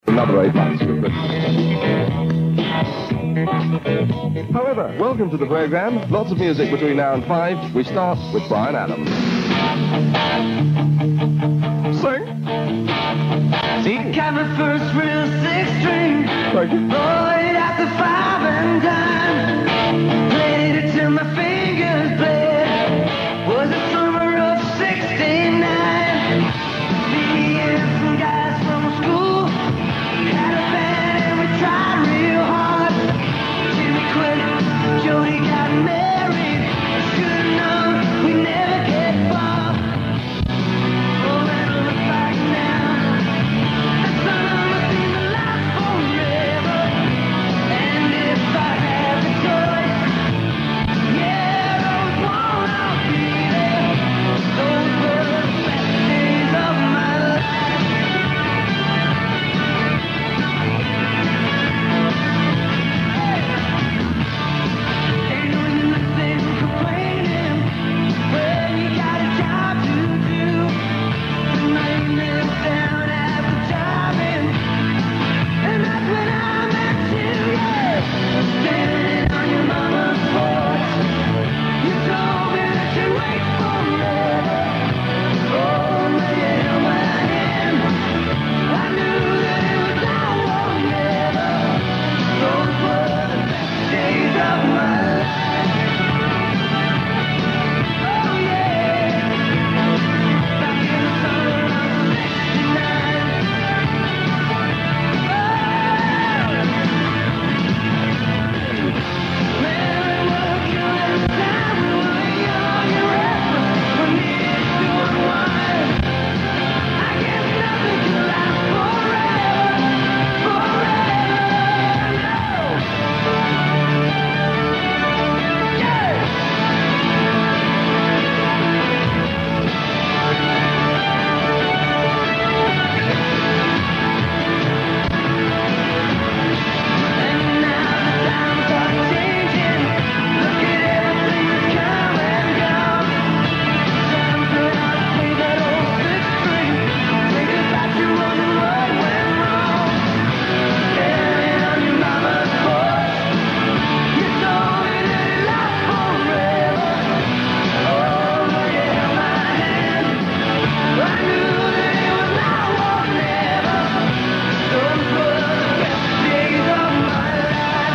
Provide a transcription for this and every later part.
Another 8 months. However, welcome to the program. Lots of music between now and 5. We start with Bryan Adams. Sing. I got my first real 6-string. Thank you. Bought it at the 5 and dime. Played it till my fingers bled. Was the summer of '69. Me and some guys from school had a band and we tried real hard. Jimmy quit, Jody got married. Should've known we never get far. Oh, and look back now. The summer seemed to last forever. And if I had the choice, yeah, those won't all be there. Those were the best days of my life. Ain't doing nothing, complaining. Well, you got a job to do. The maintenance down at the jobbing. And that's when I met you, yeah. Standing on your mama's porch. You told me that you'd wait forever. Oh, but you held my hand. I knew that it was now or never. Those were the best days of my life. Oh, yeah. Back in the summer of '69. Man, we were killing time. We were young and reckless. We needed to unwind. I guess nothing could last forever. Forever, no. Yeah. And now the times are changing. Look at everything that's come and gone. Time to play that old 6-string. Take it back to when the road went wrong. Standing on your mama's porch. You told me that it lasts forever. Oh, but you held my hand. I knew that it was now or never. Those were the best days of my life.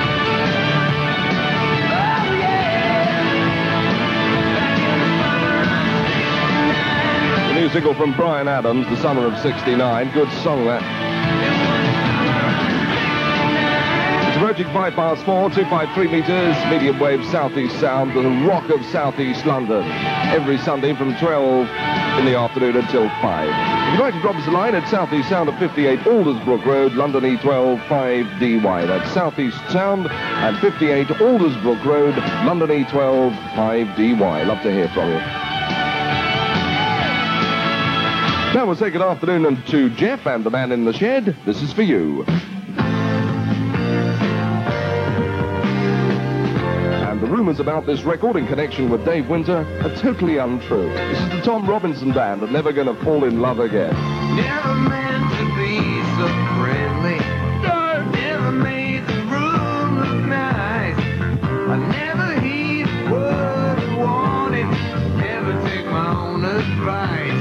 Oh, yeah. Back in the summer of '69. The new single from Bryan Adams, The Summer of '69. Good song, that. It's approaching 4:05, 253 metres, medium wave southeast sound, the rock of southeast London. Every Sunday from 12 in the afternoon until 5. If you'd like to drop us a line, it's Southeast Sound at 58 Aldersbrook Road, London E12 5DY. That's Southeast Sound at 58 Aldersbrook Road, London E12 5DY. Love to hear from you. Now we'll say good afternoon to Jeff and the man in the shed. This is for you. And the rumours about this record in connection with Dave Winter are totally untrue. This is the Tom Robinson Band and Never Gonna Fall in Love Again. Never meant to be so friendly. Never made the room look nice. I never heed what I wanted. Never take my own advice.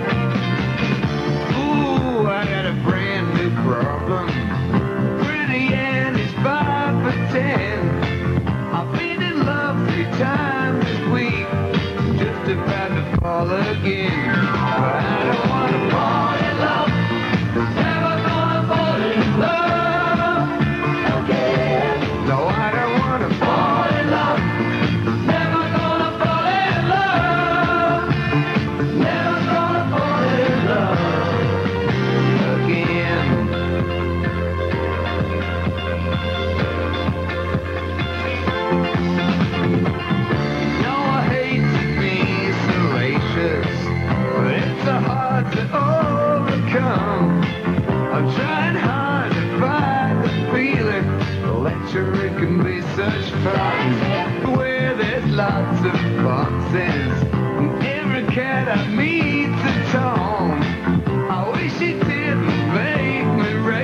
Ooh, I got a brand new problem. Pretty and it's 5 for 10. I've been in love 3 times this week. Just about to fall again. But I don't want to fall in love. Never gonna fall in love again. No, I don't want to fall in love. Never gonna fall in love. Never gonna fall in love again. No, I hate to be salacious, but it's so hard to overcome. I'm trying hard to find the feeling. Lecture, it can be such fun. Where there's lots of boxes, and every cat I meet's a Tom. I wish it didn't make me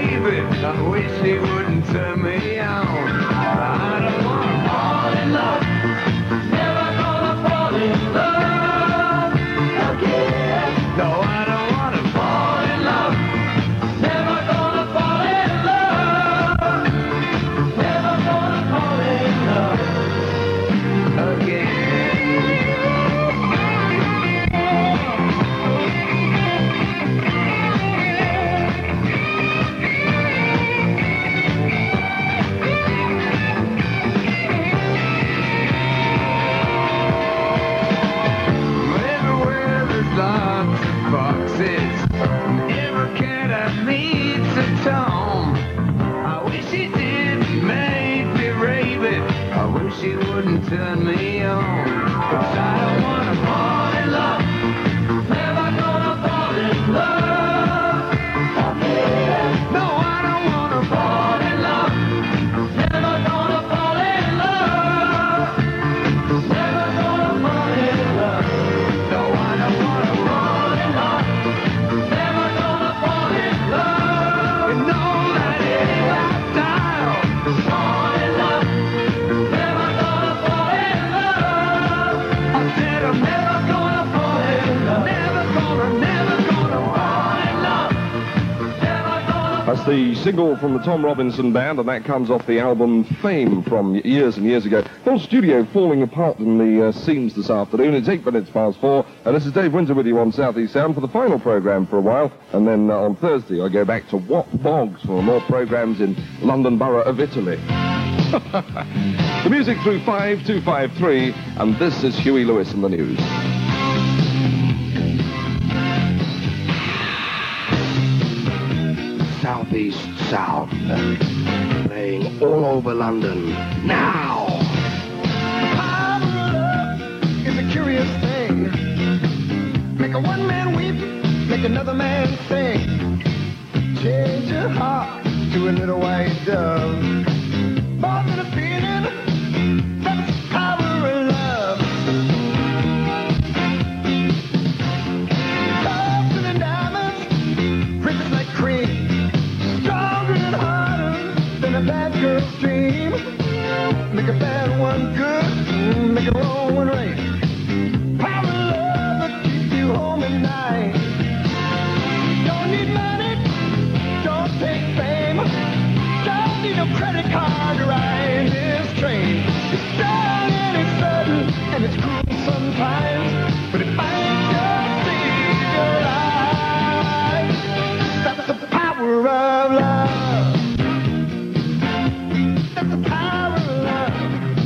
I wish he wouldn't turn me on. I don't wanna fall in love. Never gonna fall in love again. No, I don't wanna fall in love. Never gonna fall in love. Never gonna fall in love again. She wouldn't turn me on. 'Cause I don't wanna fall in love. Never gonna fall in love again. No, I don't wanna fall in love. Never gonna fall in love. Never gonna fall in love. No, I don't wanna fall in love. Never gonna fall in love. You know that it ain't my style. Fall in love. That's the single from the Tom Robinson Band, and that comes off the album Fame from years and years ago. Full studio falling apart in the scenes this afternoon. It's 8 minutes past 4, and this is Dave Winter with you on South East Sound for the final programme for a while, and then on Thursday I go back to Wat Boggs for more programmes in London Borough of Italy. The music through 5253, and this is Huey Lewis and the news. Southeast Sound, playing all over London now. Power of love is a curious thing. Make a one man weep, make another man sing. Change your heart to a little white dove. More than a feeling, that's the power of love. Softer than diamonds, rich like cream. Stronger and harder than a bad girl's dream. Make a bad one good, make a wrong one right. Power of love that keeps you home at night. Don't need money, don't take fame. Don't need no credit card to ride this train. It's strong and it's sudden and it's cruel sometimes. But it might just save your life. That's the power of love. That's the power of love.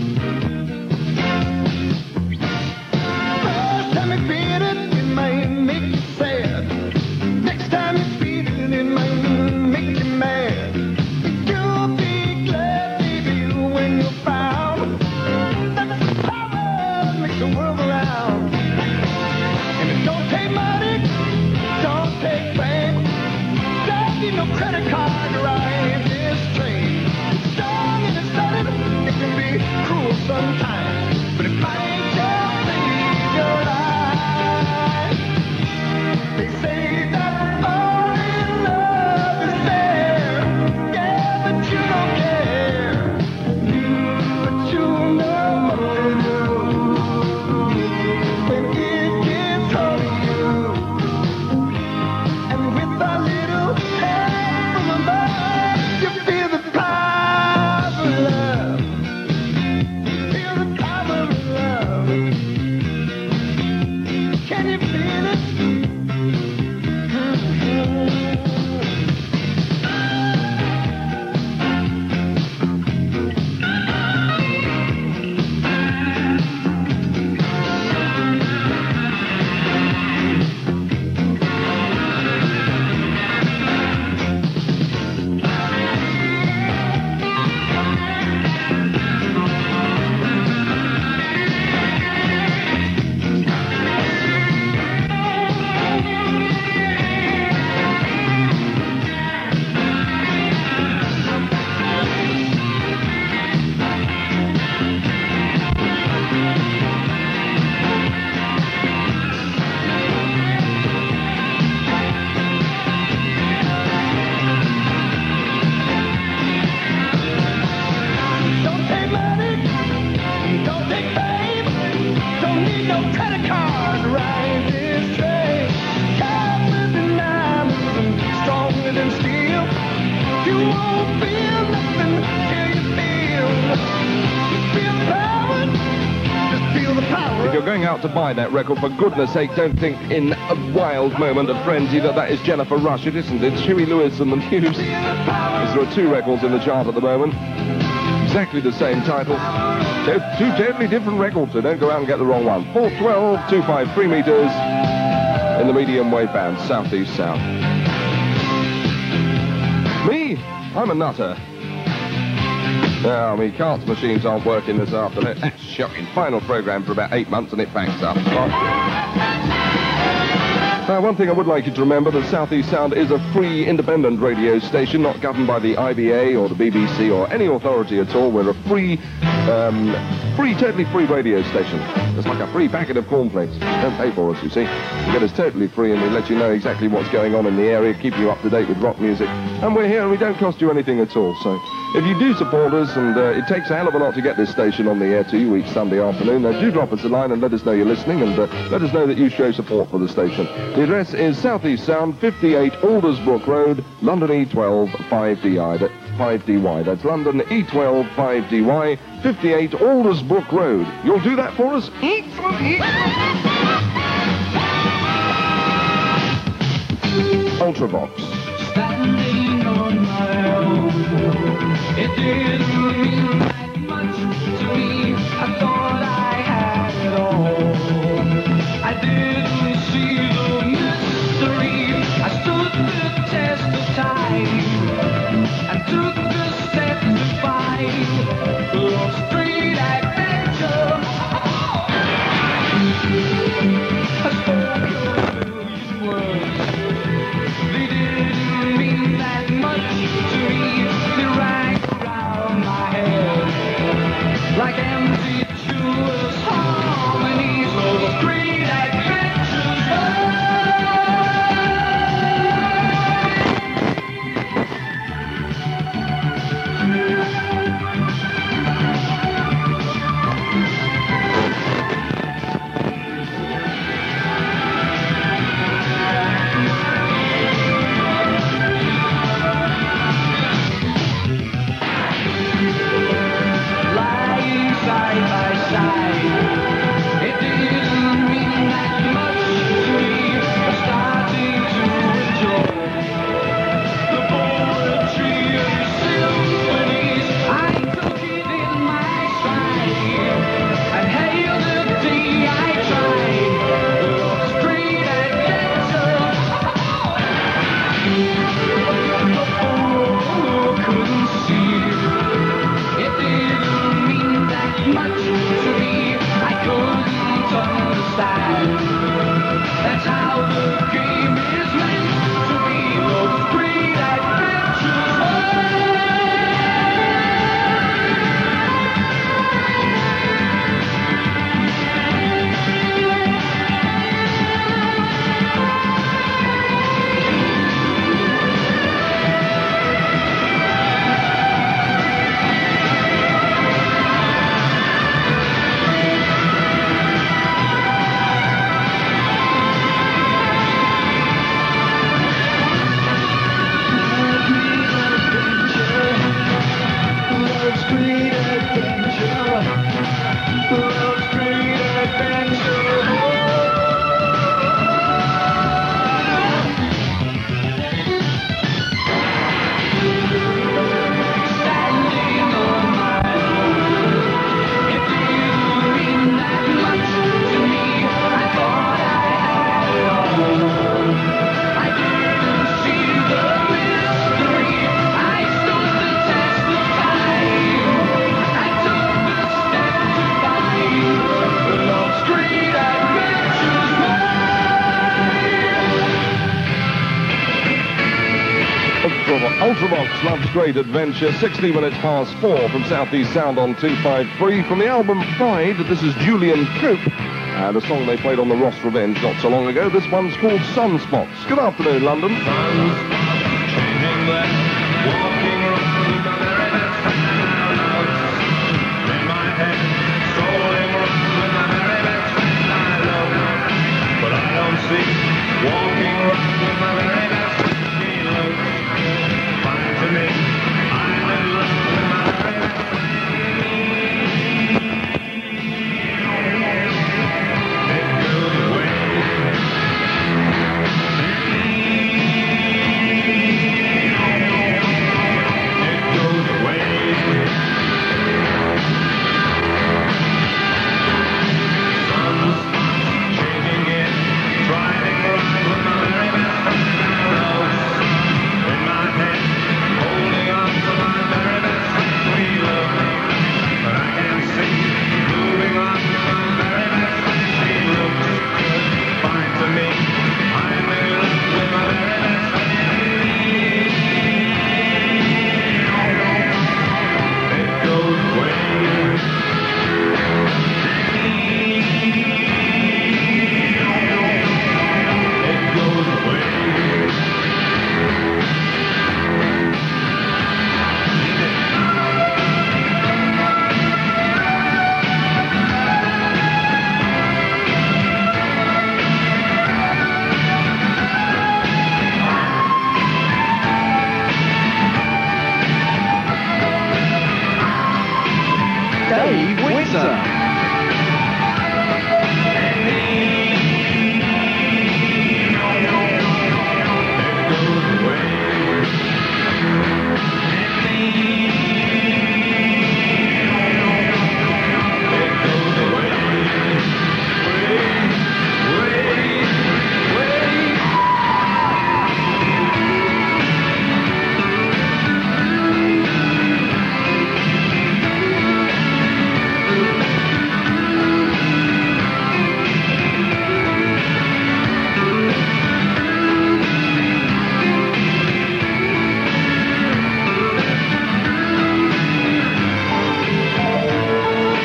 First time you feel it, it might make you sad. Next time you feel it, it might make you mad. You'll be glad, baby, when you're found. That's the power that makes the world go round. And it don't take money, don't take fame. Don't need no credit card to ride this train. It's strong and it's sudden, it can be cruel sometimes, but it might just save your life. They say that only love is there, yeah, but you don't care. But you know what to do when it gets hold of you. And with a little help from above, you feel the power of love. Feel the You won't feel nothing till you feel power. Just feel the power. If you're going out to buy that record, for goodness sake, don't think in a wild moment of frenzy that is Jennifer Rush. It isn't. It's Huey Lewis and the News. Because there are 2 records in the chart at the moment. Exactly the same title. Two totally different records, so don't go out and get the wrong one. 412, 253 meters in the medium wave band, Southeast Sound. Me? I'm a nutter. No, my carts machines aren't working this afternoon. That's shocking. Final program for about 8 months and it backs up. Now, one thing I would like you to remember, that Southeast Sound is a free, independent radio station, not governed by the IBA or the BBC or any authority at all. We're a totally free radio station. It's like a free packet of cornflakes. Don't pay for us, you see. You get us totally free and we let you know exactly what's going on in the area, keep you up to date with rock music. And we're here and we don't cost you anything at all. So if you do support us, and it takes a hell of a lot to get this station on the air to you each Sunday afternoon, do drop us a line and let us know you're listening, and let us know that you show support for the station. The address is Southeast Sound, 58 Aldersbrook Road, London E12 5DY. That's London E12 5DY, 58 Aldersbrook Road. You'll do that for us? Ultravox. Standing on my own, it didn't mean that much to me. I thought I had it all. I didn't see the mystery. I stood the test of time and took the step to find love's great adventure. I spoke a million words. They didn't mean that much to me. They rang around my head like empty jewels, harmonies of great adventures. Lying side by side, it didn't mean that much to me. I'm starting to enjoy the poetry and symphonies. I took it in my stride and hailed the day I tried love's great adventure. Oh, couldn't see. It didn't mean that much to me. I couldn't understand. That's how the game is meant to be. Those great adventures. Love's great adventure. Love's great adventure. Standing on my own, it didn't mean that much to me. I thought I had it all. I didn't see the mystery. I stood the test of time. I took the step to find love's great adventures. Ultravox, Love's Great Adventure, 16 minutes past 4 from Southeast Sound on 253. From the album Pride, this is Julian Cope, and a song they played on the Ross Revenge not so long ago. This one's called Sunspots. Good afternoon, London. Walking around with my very best friend, he looks fine to me.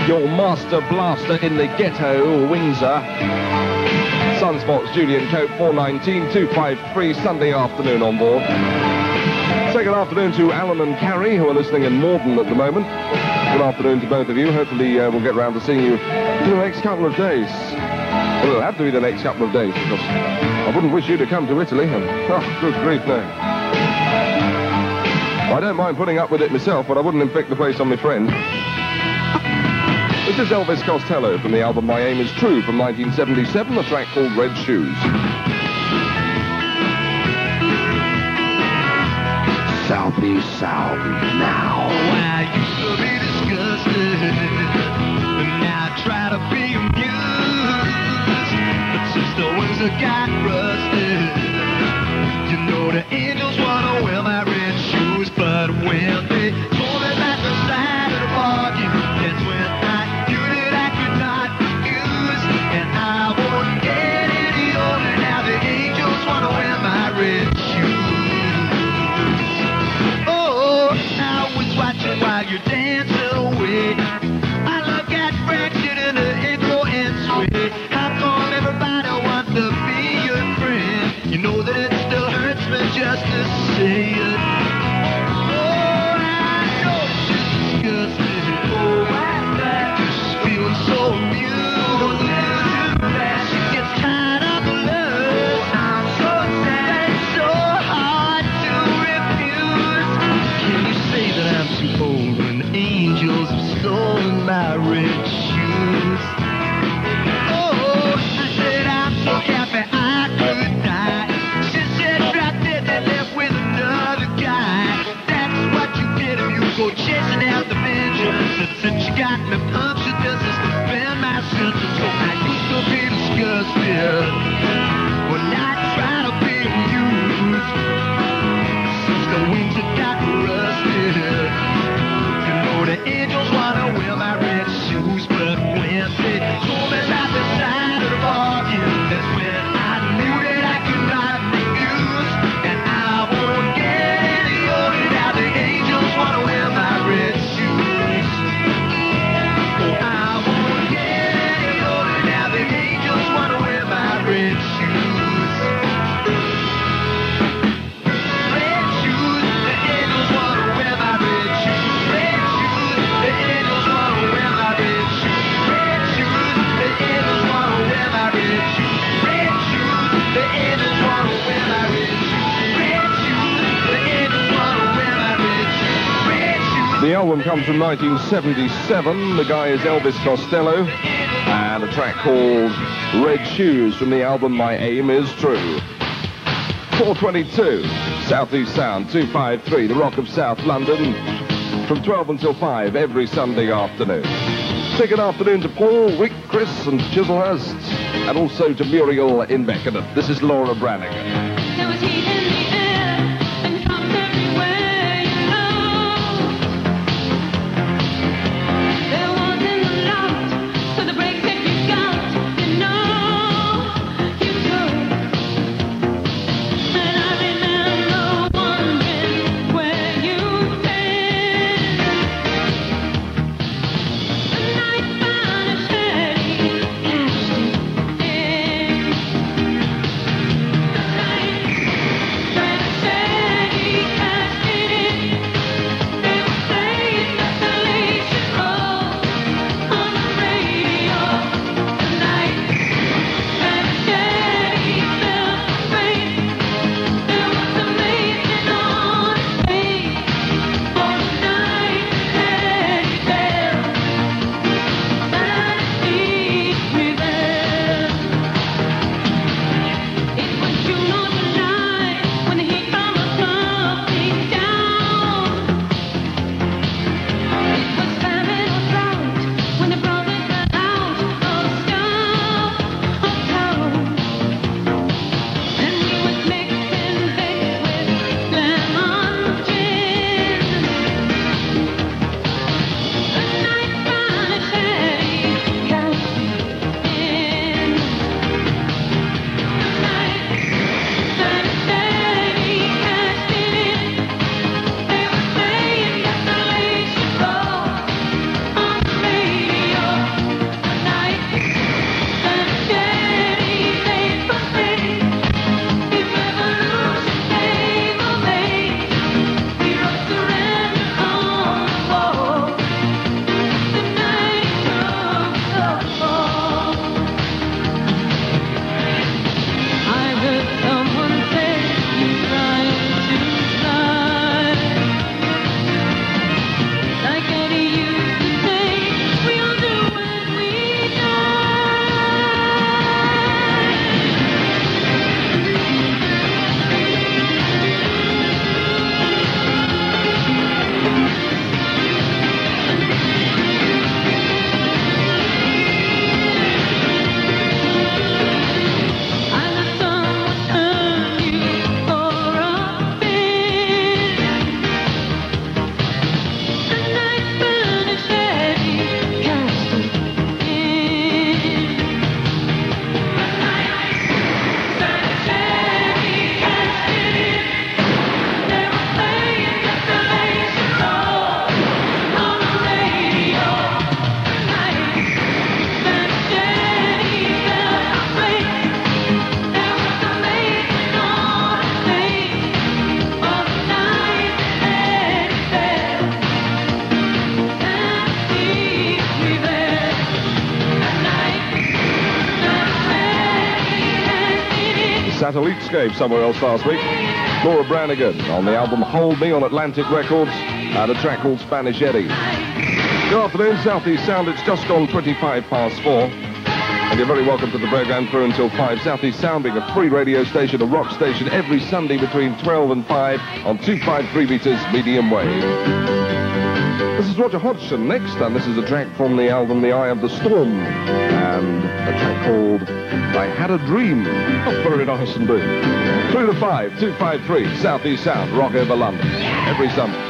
your master blaster in the ghetto, Windsor. Sunspots, Julian Cope, 419-253, Sunday afternoon on board. Second afternoon to Alan and Carrie, who are listening in Morden at the moment. Good afternoon to both of you. Hopefully we'll get round to seeing you in the next couple of days. Well, it'll have to be the next couple of days, because I wouldn't wish you to come to Italy. And, oh, good grief, no. I don't mind putting up with it myself, but I wouldn't inflict the place on my friend. This is Elvis Costello from the album My Aim Is True from 1977, a track called Red Shoes. Southeast Sound now. I used to be disgusted, and now I try to be amused. But since the wings have got rusted, you know the angels wanna wear my red shoes. But when they told me about the side of the bargain, that's when I knew that I could not refuse. And I won't get any older now. The angels wanna wear my red shoes. Watching while you're dancing away, I look at Brexit and the intro and sway. How come everybody wants to be your friend? You know that it still hurts me just to say it. Oh, I know it's just disgusting. Oh, my God, just feeling so amused. She gets tired of the love. I'm so sad, it's so hard to refuse. Can you say that I'm too old when the angels have stolen my red shoes? Oh, I said I'm so happy I could die. She said right there they left with another guy. That's what you get if you go chasing out the vengeance. And since you got me punctured, just to suspend my sentence. So I used to be disgusted when I try to be amused. Since the wings have got rusted, you know the angels wanna wear my red shoes. But when they told me about the side of the bargain, that's when I knew that I could not refuse. And I won't get any older now. The angels wanna wear my red shoes. Oh, I won't get any older now. The angels wanna wear my red shoes. Red shoes, the angels wanna wear my red shoes. Red shoes, the angels wanna wear my red shoes. Red shoes, the angels wanna wear my red shoes. Red shoes, the angels wanna wear my red shoes. Red shoes, the angels wanna wear my red shoes. Red shoes. The album comes from 1977. The guy is Elvis Costello, and a track called Red Shoes from the album My Aim Is True. 422, Southeast Sound, 253, the Rock of South London, from 12 until 5 every Sunday afternoon. Second afternoon to Paul, Rick, Chris and Chislehurst, and also to Muriel in Beckenham. This is Laura Branigan. There was heat in the air and drops everywhere you go. There wasn't a lot, so the breaks that you got, you know you took. And I remember wondering where you've been. The night vanished early, cashed it in. The night Satellitescape somewhere else last week. Laura Branigan on the album Hold Me on Atlantic Records, and a track called Spanish Eddie. Good afternoon, Southeast Sound. It's just gone 25 past 4. And you're very welcome to the program through until 5. Southeast Sound being a free radio station, a rock station, every Sunday between 12 and 5 on 253 meters medium wave. This is Roger Hodgson next, and this is a track from the album The Eye of the Storm, and a track called I Had a Dream. Oh, very nice indeed. 3 to 5, 253, Southeast Sound, rock over London, every Sunday.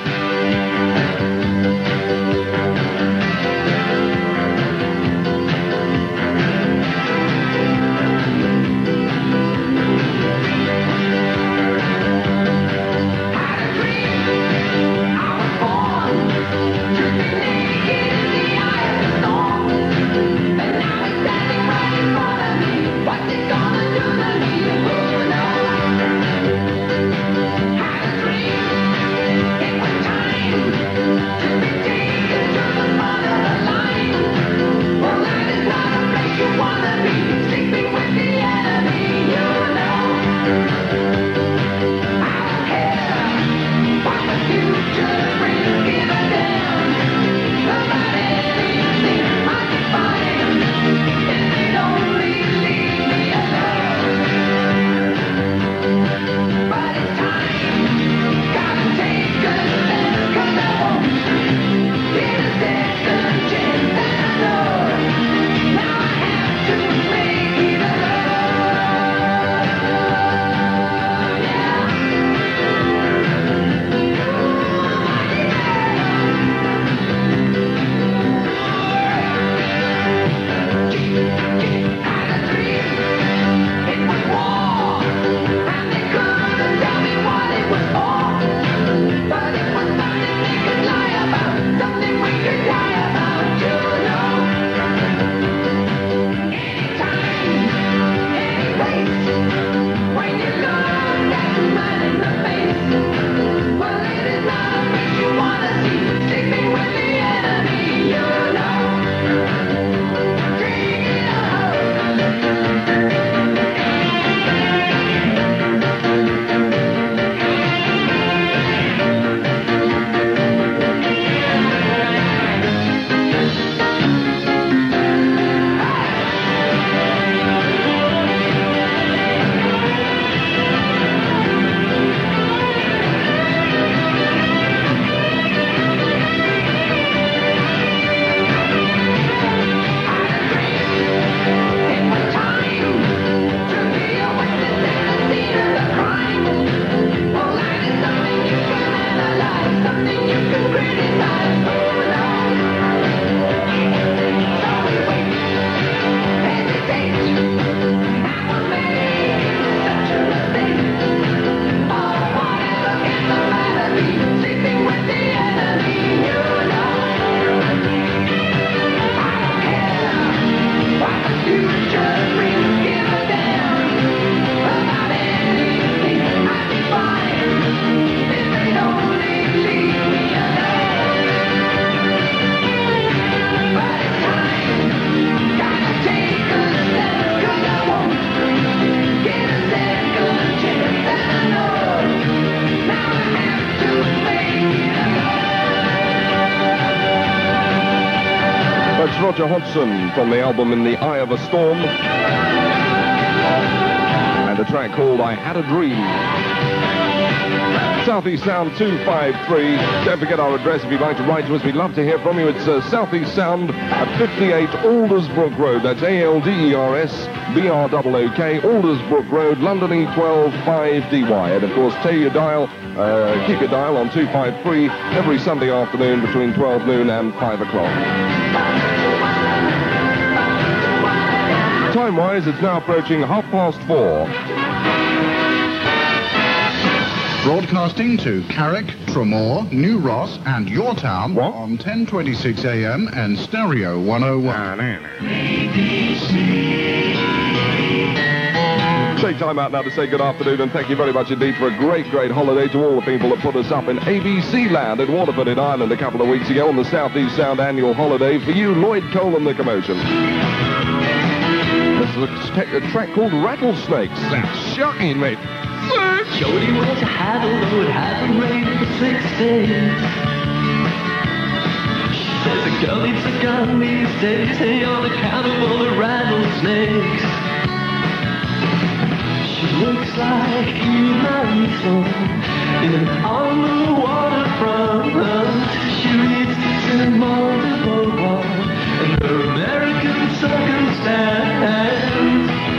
Roger Hodgson from the album In the Eye of a Storm, and a track called I Had a Dream. Southeast Sound 253. Don't forget our address if you'd like to write to us. We'd love to hear from you. It's Southeast Sound at 58 Aldersbrook Road. That's ALDERSBROOK, Aldersbrook Road, London E12 5DY. And of course, keep your dial on 253 every Sunday afternoon between 12 noon and 5 o'clock. Time-wise, it's now approaching 4:30. Broadcasting to Carrick, Tremor, New Ross and your town on 1026 AM and Stereo 101. Take time out now to say good afternoon and thank you very much indeed for a great, great holiday to all the people that put us up in ABC Land in Waterford in Ireland a couple of weeks ago on the Southeast Sound annual holiday. For you, Lloyd Cole and the Commotion. This is a track called Rattlesnakes. shocking, mate. Jody wears a hat, although it hasn't rained for 6 days. She says a girl needs a gun these days, hey, on account of all the rattlesnakes. She looks like human soul on the waterfront. She reads Simone de Beauvoir and her American circumstance.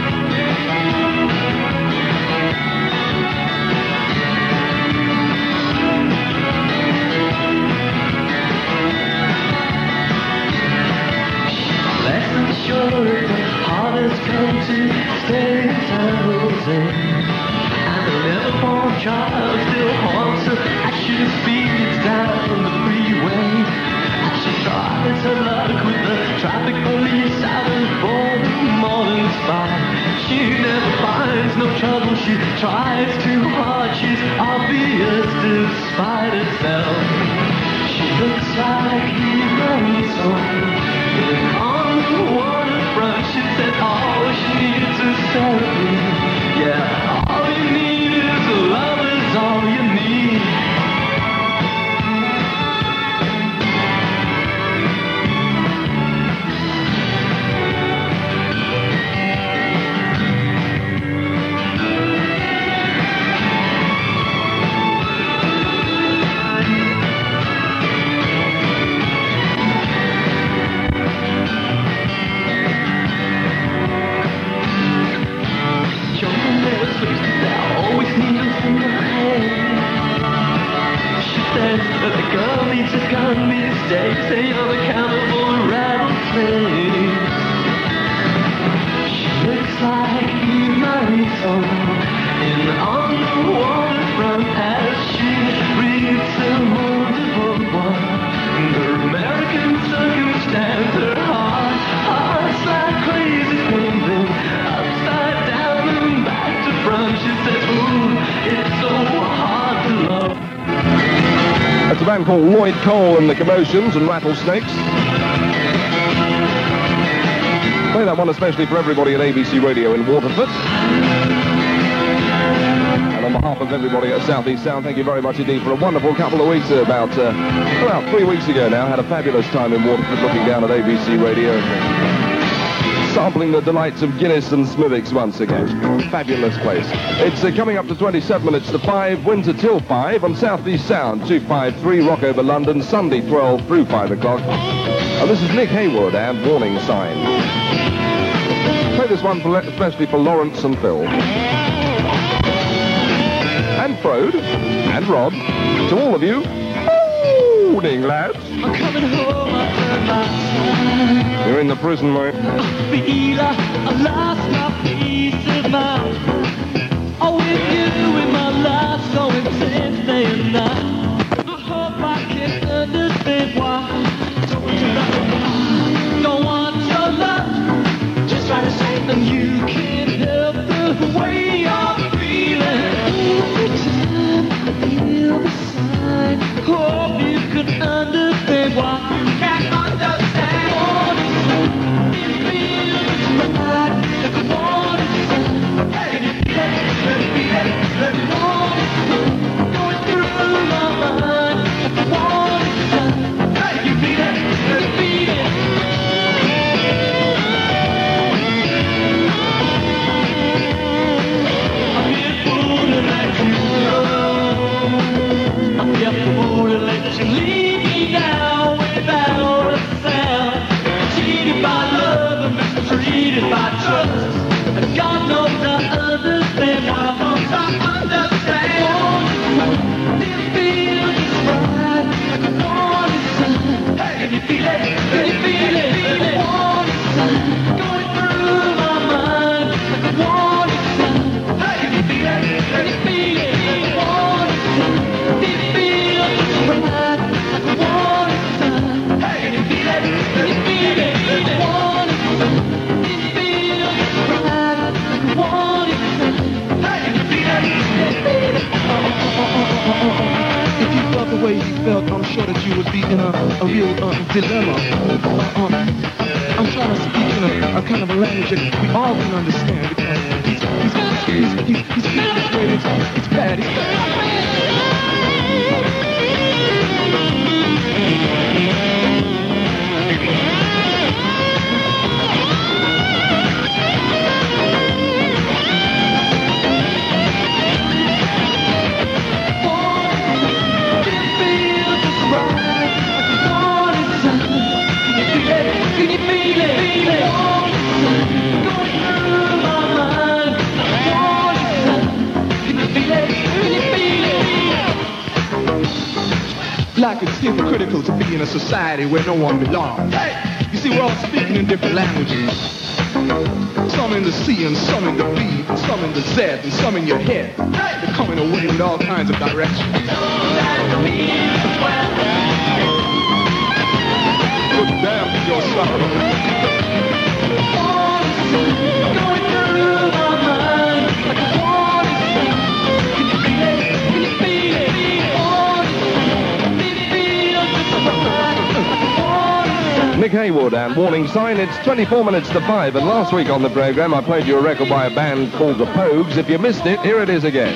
Sure, the hardest come to stay in San Jose. And the never-born child still haunts her as she speeds down the freeway. And she tries her luck with the traffic police out for the morning spy. She never finds no trouble, she tries too hard, she's obvious despite herself. She looks like human soul on the waterfront. She said all she needs is therapy. Yeah, all you need is love is all you need. But the girl needs a gun these days, they are accountable rattlesnakes. She looks like human soul on the waterfront as she reads Simone de Beauvoir and her American circumstance. Her heart's like crazy moving upside down and back to front. She says, ooh, it's so hard to love. That's a band called Lloyd Cole and the Commotions and Rattlesnakes. Play that one especially for everybody at ABC Radio in Waterford. And on behalf of everybody at South East Sound, thank you very much indeed for a wonderful couple of weeks. About 3 weeks ago now, had a fabulous time in Waterford looking down at ABC Radio. Sampling the delights of Guinness and Smithwick's once again. Fabulous place. It's coming up to 27 minutes to 5, winter till 5 on South East Sound, 253 Rockover London, Sunday 12 through 5 o'clock. And this is Nick Haywood and Warning Sign. Play this one especially for Lawrence and Phil. And Frode and Rob. To all of you, morning lads. I'm coming home after my time. You're in the prison, mate. I feel I lost my peace of mind. Oh, with you in my life, so intense day and night. I hope I can understand why. Don't want your love, just try to save them. You can't help the way you're feeling. Every time I feel the sign, hope you can understand why. You can't understand. It feels right, like a warning sign. Can you feel it? Let me feel it. Let me warning sign going through my mind, like a warning sign. Can you feel it? Let me feel it. I'm here for to let you go. I'm here for to let you leave me now without a sound. Cheated by love and mistreated by trust. And God knows I understand why. I understand. It feels right, like a warning sign. Can you feel it? Can you feel it? Like a warning sign going through my mind, like a warning sign. Can you feel it? Can you feel it? Like a warning sign. It feels right, like a warning sign. Can you feel it? Can you feel it? Like a warning sign. It feels right, like a warning sign. Can you feel it? Can you feel it? If you felt the way he felt, I'm sure that you would be in a real dilemma. I'm trying to speak in a kind of a language that we all can understand because he's frustrated, it's bad, it's bad. Can you feel it? Going through my mind. Can you feel it? Like it's hypocritical to be in a society where no one belongs. You see, we're all speaking in different languages. Some in the C and some in the B, and some in the Z and some in your head. They're coming away in all kinds of directions. Put down your sorrow. Going through my mind. Like a water sun. Can you feel it? Can you feel it? Nick Haywood and warning sign, it's 24 minutes to 5, and last week on the programme I played you a record by a band called The Pogues. If you missed it, here it is again.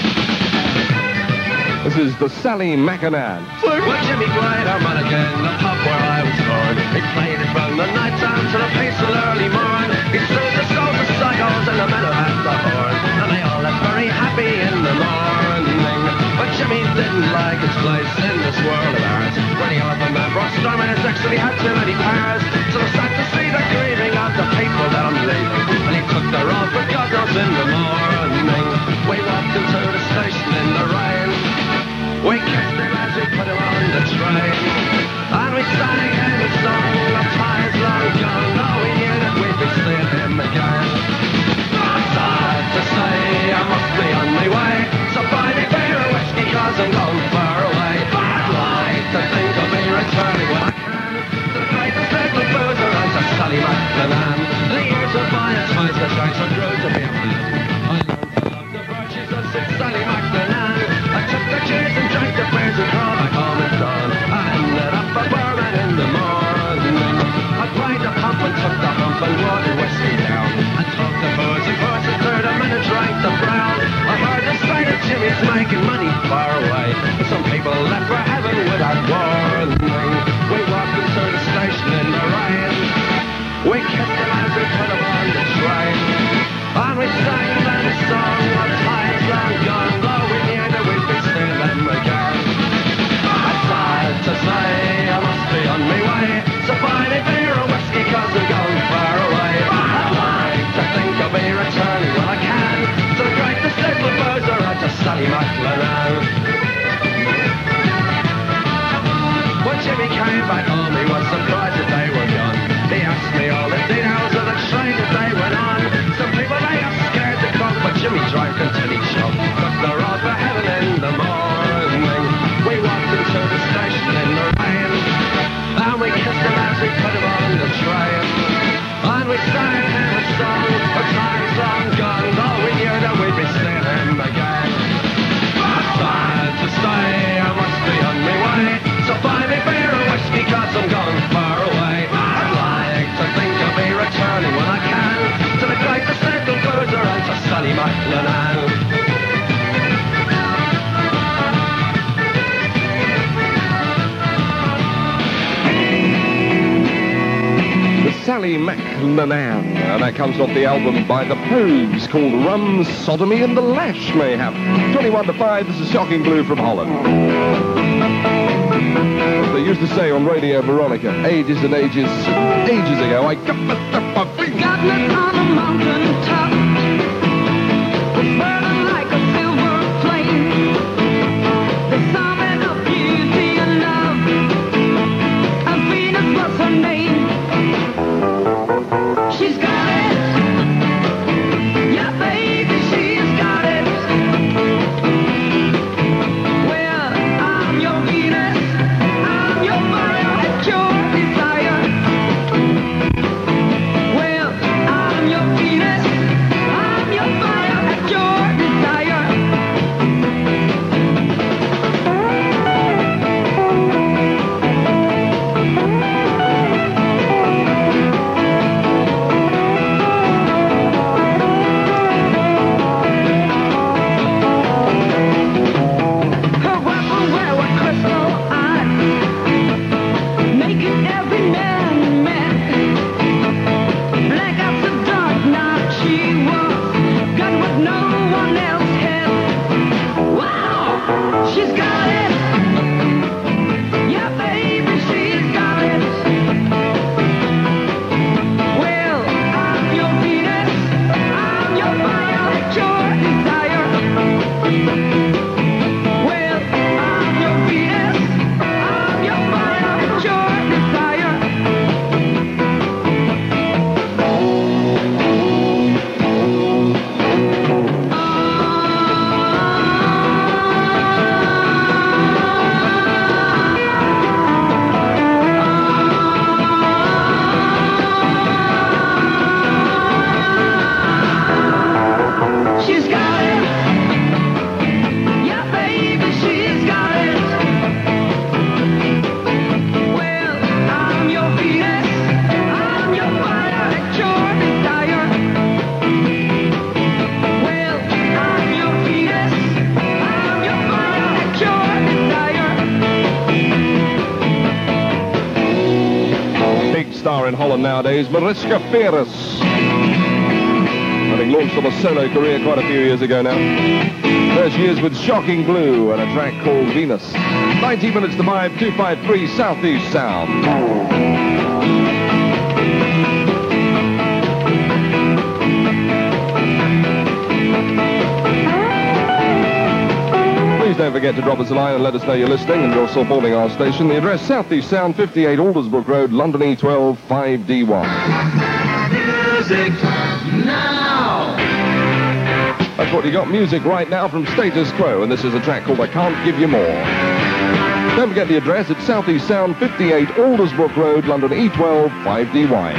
This is the Sally McAnan. Well, Jimmy played harmonica in the pub where I was born. He played it from the night time to the peaceful early morn. He stood the souls of psychos and the men who had the horn. And they all left very happy in the morning. But Jimmy didn't like his place in this world of ours. When the orphan man brought storm in his actually had too many powers. So I sat to see the grieving of the people that I'm leaving. And he took the road for God knows in the morning. We walked into the station in the rain. We kissed him as we put him on the train. And we sang again the song of times long gone. Now we knew that we'd be seeing him again. Sad to say I must be on my way. So buy me beer and whiskey cause I'm going far away. I'd like to think I'll be returning when I can to the greatest little boozer and to Sally McAnan. The years of by and twice the strikes are grew to be a man. I learned to love the virtues of Sally McAnan. I took the cheers and drank the beers and crawled back home at dawn. I ended up a barman in the morning. I played the pump and took the hump and watered whiskey down. I took the booze and horses, third a minute drank the brown. I heard the say that Jimmy's making money far away. Some people left for heaven without warning. We walked into the station in the rain. We kissed him as we put him on the train. And we sang another song of times long gone. Though we knew that we'd be seeing them again. I'm sad to say I must be on my way. So buy me beer or whiskey cause I'm going far away. I'd like to think I'll be returning when I can to the greatest little boozer and to Sally McAnan. When Jimmy came back home he was surprised that they were gone. He asked me all the details of the train that they went on. Some people they got scared to come, but Jimmy drank until he choked. Took the road for heaven in the morning. We walked into the station in the rain. And we kissed him as we put him on the train. And we sang him a song for times long gone. Though we knew that we'd be seeing him again. I'm sad to say I must be on my way. So buy me beer and whiskey cause I'm going far away. I'd like to think I'll be returning when I can to the greatest little boozer and to Sally McAnan. Sally McAnan, and that comes off the album by The Pogues called Rum, Sodomy and the Lash, mayhap. 21 to 5, this is Shocking Blue from Holland. They used to say on Radio Veronica, ages and ages ago, I got my feet. Got me on a mountain top, burning like a silver flame. The summit of beauty and love, and Venus was her name. She's got it, yeah baby, she's got it. Well, I'm your Venus, I'm your Maya, at your desire. Well, I'm your Venus, star in Holland nowadays, Mariska Ferris. Having launched on a solo career quite a few years ago now. There she is with Shocking Blue and a track called Venus. 90 minutes to 5, 253 Southeast Sound. Please don't forget to drop us a line and let us know you're listening and you're supporting our station. The address, Southeast Sound, 58 Aldersbrook Road, London E12 5D1. Music now. That's what you got, music right now from Status Quo, and this is a track called I Can't Give You More. Don't forget the address, it's Southeast Sound, 58 Aldersbrook Road, London E12 5DY.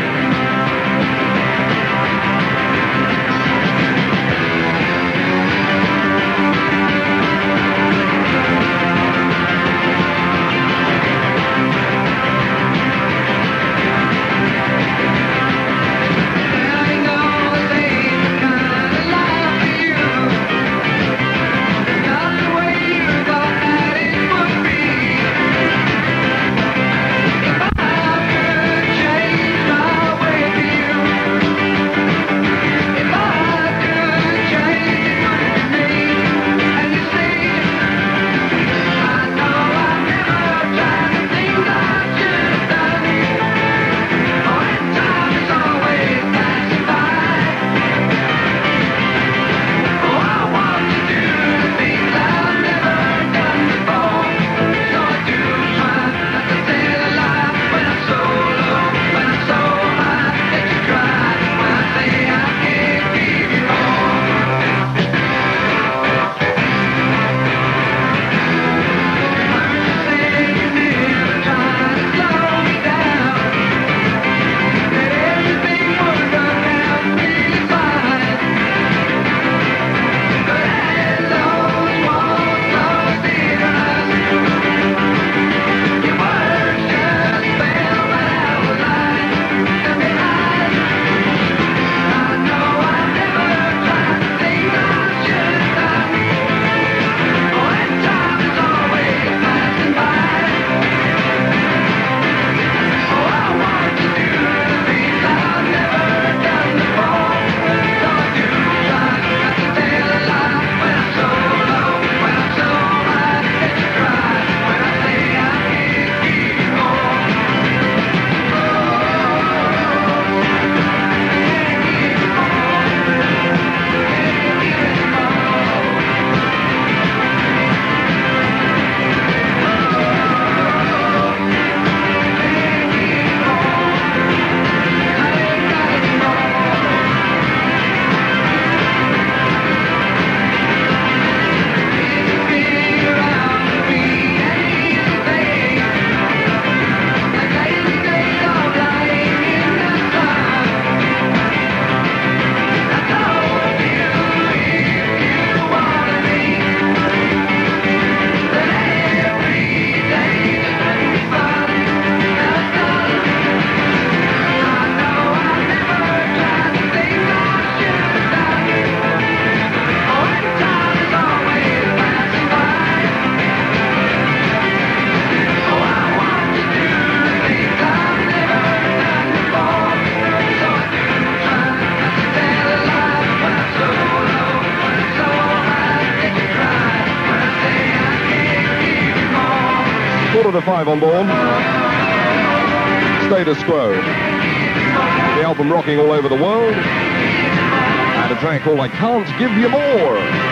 Quarter to 5 on board. Status Quo. The album rocking all over the world. And a track called I Can't Give You More.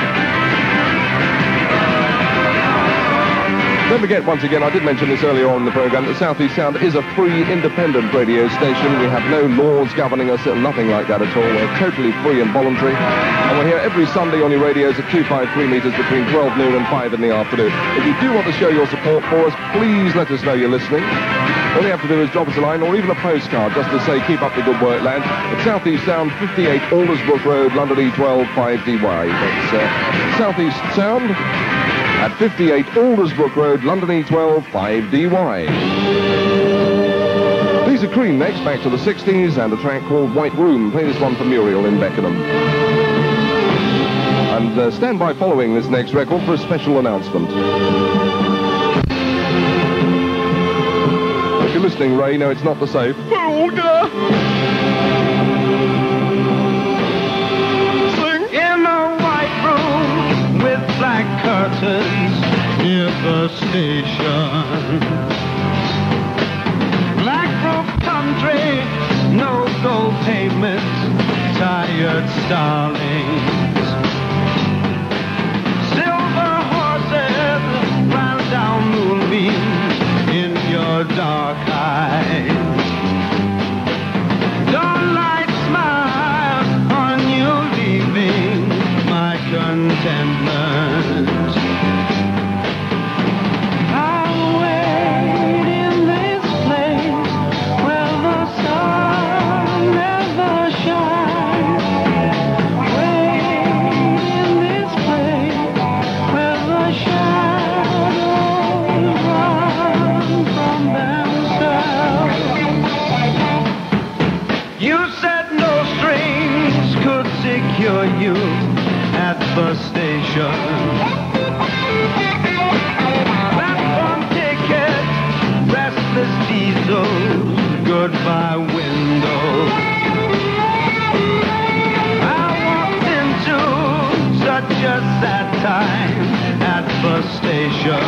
Don't forget, once again, I did mention this earlier on in the program, that Southeast Sound is a free, independent radio station. We have no laws governing us, nothing like that at all. We're totally free and voluntary. And we're here every Sunday on your radios at 253 meters between 12 noon and 5 in the afternoon. If you do want to show your support for us, please let us know you're listening. All you have to do is drop us a line or even a postcard just to say, keep up the good work, lad. At Southeast Sound, 58 Aldersbrook Road, London E12 5DY. That's Southeast Sound at 58 Aldersbrook Road, London E12 5DY. These are Cream next, back to the 60s, and a track called White Room. Play this one for Muriel in Beckenham. And stand by following this next record for a special announcement. If you're listening listening, Ray. No, it's not the safe. In a white room with black curtains near the station. Black roof country, no gold pavements, tired starlings. Silver horses ran down moonbeams in your dark eyes. Dawnlight smile on you leaving my contentment. I'll wait in this place where the sun never shines. Wait in this place where the shadows run from themselves. You said no strings could secure you at the station. Platform tickets, restless diesels, goodbye windows. I walked into such a sad time at the station.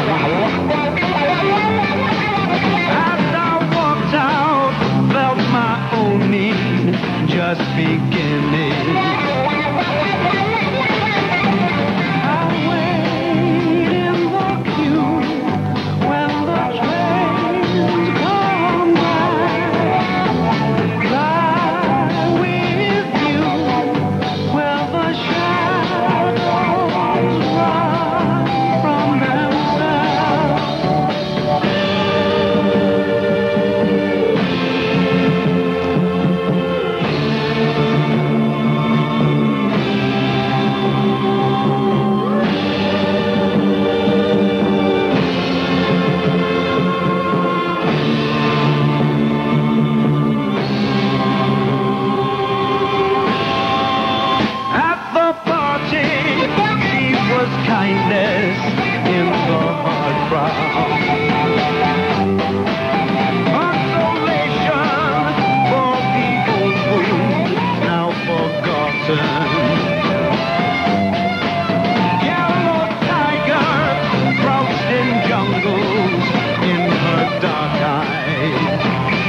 As I walked out, felt my own need just beginning. I wait in the queue when the trains come by. Lie with you where the shadows run from themselves. At the party, she was kindness in the hard crowd. Consolation for the old wound now forgotten. Yellow tigers crouched in jungles in her dark eyes.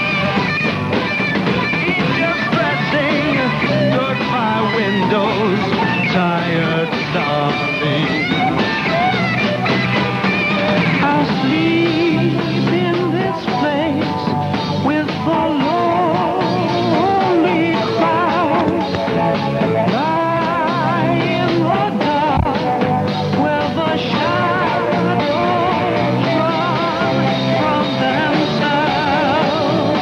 Just dressing, goodbye windows, tired starving. I'll sleep in this place with the lonely clouds. Lie in the dark where the shadows run from themselves.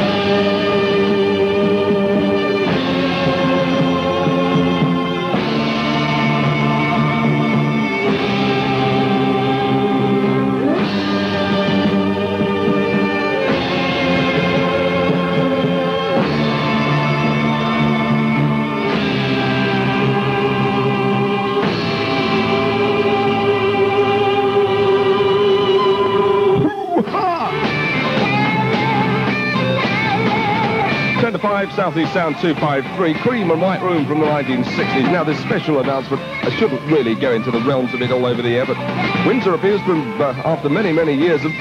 Ten to 5, Southeast Sound 253, Cream and White Room from the 1960s. Now, this special announcement, I shouldn't really go into the realms of it all over the air, but Windsor appears to have, after many, many years of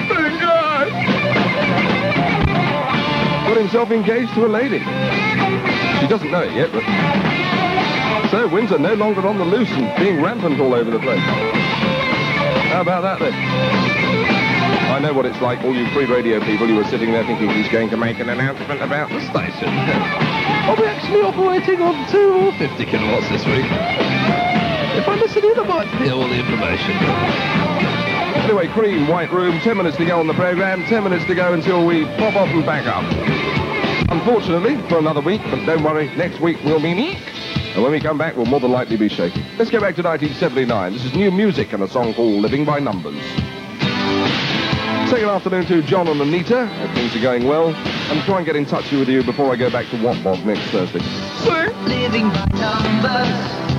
got himself engaged to a lady. She doesn't know it yet, but... So, Windsor no longer on the loose and being rampant all over the place. How about that, then? I know what it's like, all you free radio people. You were sitting there thinking he's going to make an announcement about the station. Are we actually operating on 2 or 50 kilowatts this week? If I listen in, I might hear all the information. Anyway, Cream, White Room, 10 minutes to go on the programme, 10 minutes to go until we pop off and back up. Unfortunately, for another week, but don't worry, next week we'll be me. And when we come back, we'll more than likely be shaking. Let's go back to 1979. This is new music and a song called Living by Numbers. Say good afternoon to John and Anita. Hope things are going well. And try and get in touch with you before I go back to Watbog next Thursday. Living by numbers,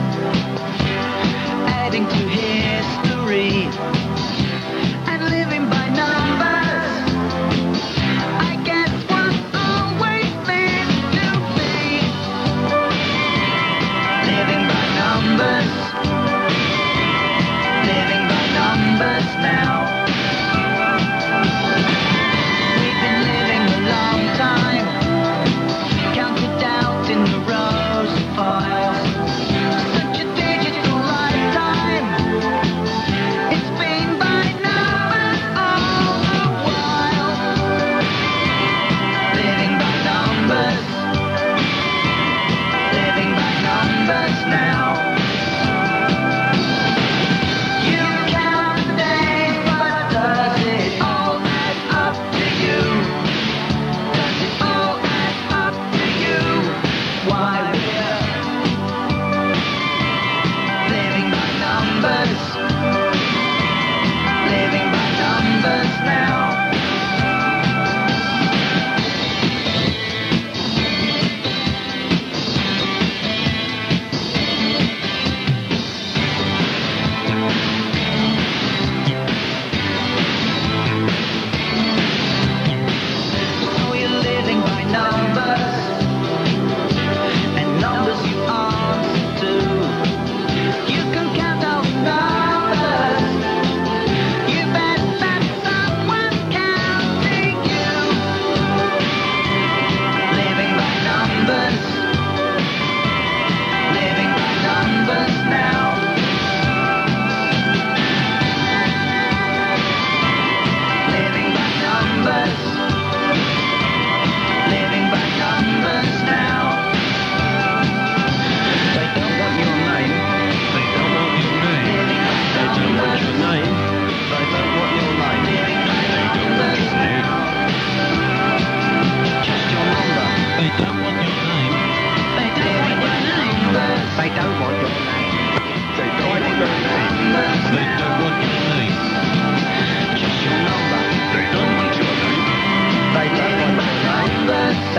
adding to history. And living by numbers, I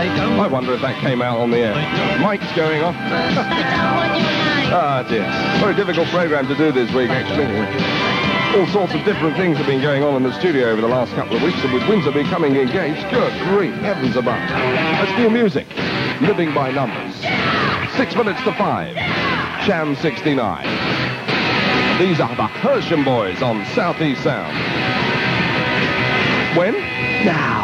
They don't. I wonder if that came out on the air. Mic's going off. Ah, dear. Very difficult program to do this week, actually. All sorts of different things have been going on in the studio over the last couple of weeks, and with Windsor becoming engaged, good grief, heavens above. Let's do music. Living by Numbers. 6 minutes to 5. Sham 69. These are the Hersham Boys on Southeast Sound. When? Now.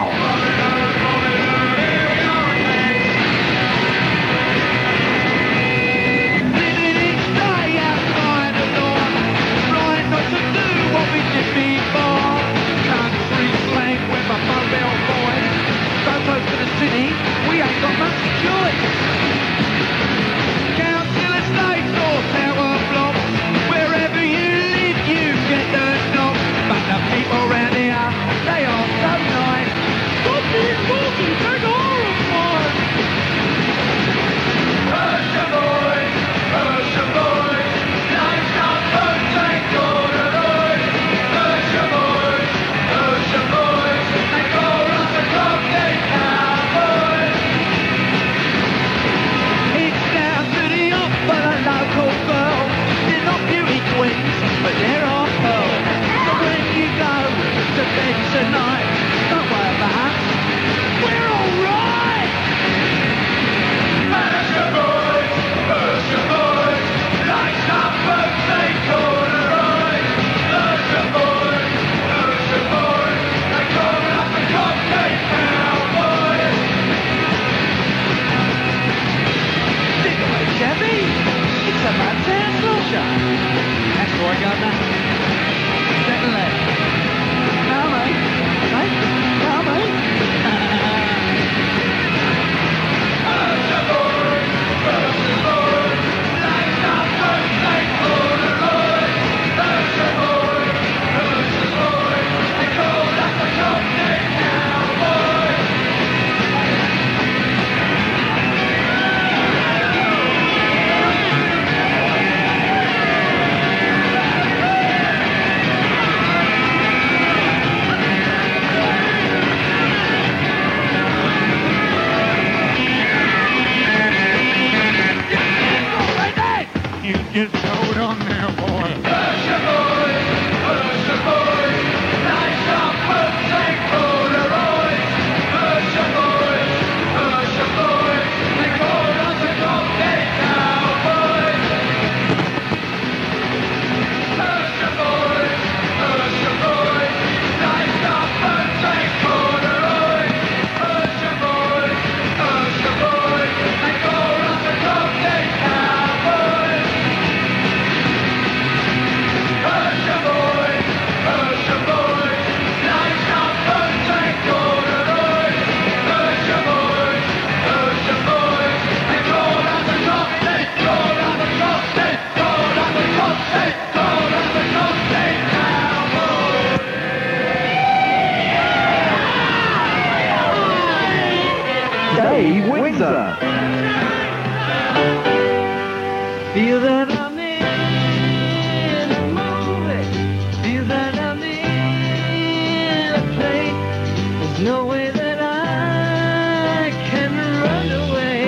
City, we ain't got much choice. Council estates or tower blocks, wherever you live, you get the knock. But the people round here, they are so nice. Stop being naughty, take all of mine. Hersham boys, life's not perfect, corduroy. Hersham boys, they call us a cockney town. Local girls, they're not beauty queens, but they're our pearls. So when you go to bed tonight, don't worry about us, we're alright. Hersham boys, life's not perfect, corduroy. Hersham boys, they call us the cockney cowboys. Dig away, Chevy. It's a Motown slosher. That's where I go now. Second left. Come on. Right? Come on. Hersham boys. Life's not perfect, corduroy. Hersham boys. They call us the cockney cowboys. Just hold on now, boy. Hersham boys, life's not perfect, corduroy. Hersham boys, they call us the cockney cowboys. Hersham boys, life's not perfect, corduroy. Hersham boys, they call us the cockney cowboys. Hersham boys, life's not perfect, corduroy. Hersham boys, they call us the cockney, call us the cockney cowboys. Dave Windsor. Feel that I'm in a movie. Feel that I'm in a play. There's no way that I can run away.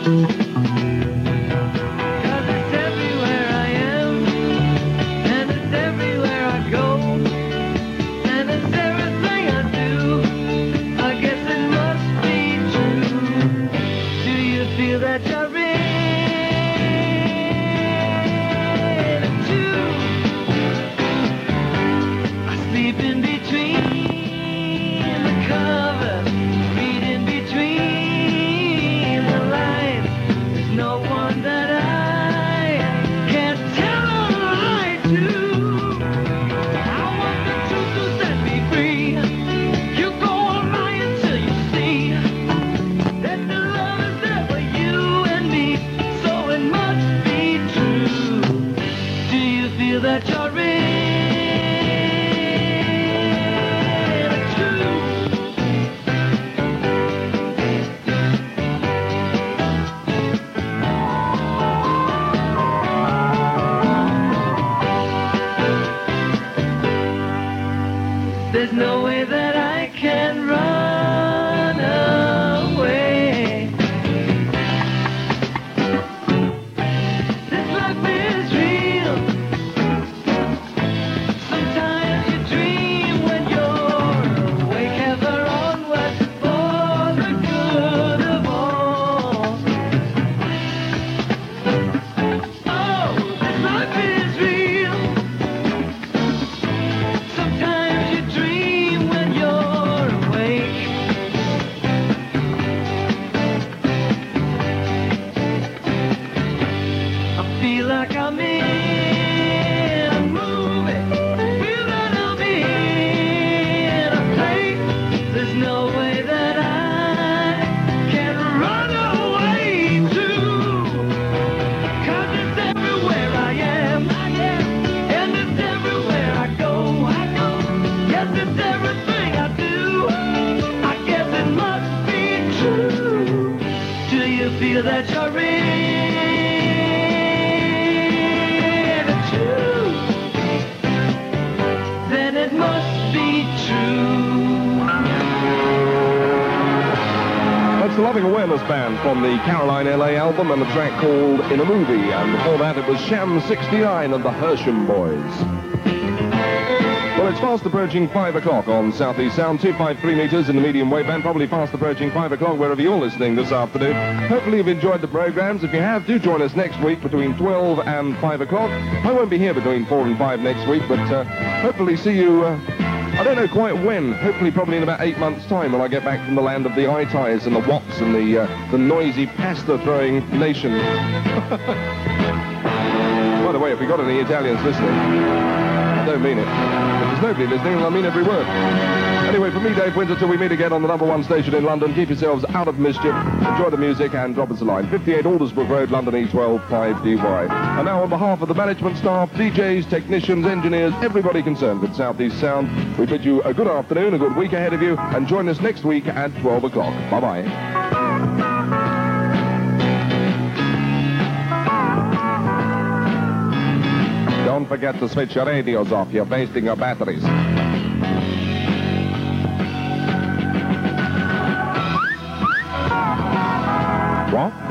'Cause it's everywhere I am, and it's everywhere I go, and it's everything I do. I guess it must be true. Do you feel that you're in? In between the covers the Loving Awareness Band from the Caroline LA album and a track called In a Movie. And before that, it was Sham 69 and the Hersham Boys. Well, it's fast approaching 5 o'clock on Southeast Sound, 253 meters in the medium wave band, probably fast approaching 5 o'clock wherever you're listening this afternoon. Hopefully you've enjoyed the programs. If you have, do join us next week between 12 and 5 o'clock. I won't be here between 4 and 5 next week, but hopefully see you, I don't know quite when, hopefully probably in about 8 months' time when I get back from the land of the Itais and the Wops and the noisy pasta-throwing nation. By the way, if we've got any Italians listening, I don't mean it. If there's nobody listening, I mean every word. Anyway, from me, Dave Winter, till we meet again on the #1 station in London, keep yourselves out of mischief, enjoy the music, and drop us a line. 58 Aldersbrook Road, London E12 5DY. And now, on behalf of the management staff, DJs, technicians, engineers, everybody concerned with Southeast Sound, we bid you a good afternoon, a good week ahead of you, and join us next week at 12 o'clock. Bye-bye. Don't forget to switch your radios off. You're wasting your batteries. What?